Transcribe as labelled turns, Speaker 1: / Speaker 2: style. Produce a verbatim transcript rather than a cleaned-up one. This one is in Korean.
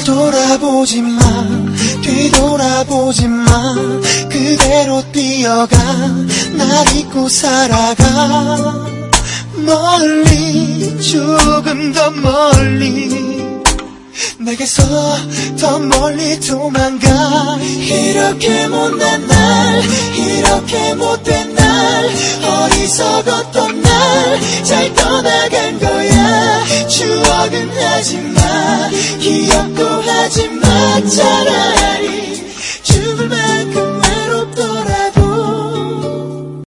Speaker 1: 돌아보지 마, 뒤돌아보지 마. 그대로 뛰어가, 날 잊고 살아가. 멀리, 조금 더 멀리, 내게서 더 멀리 도망가. 이렇게 못난 날, 이렇게 못된 날, 어리석었던 날 잘 떠나간 거야. 추억은 하지마, 기억도 하지마. 차라리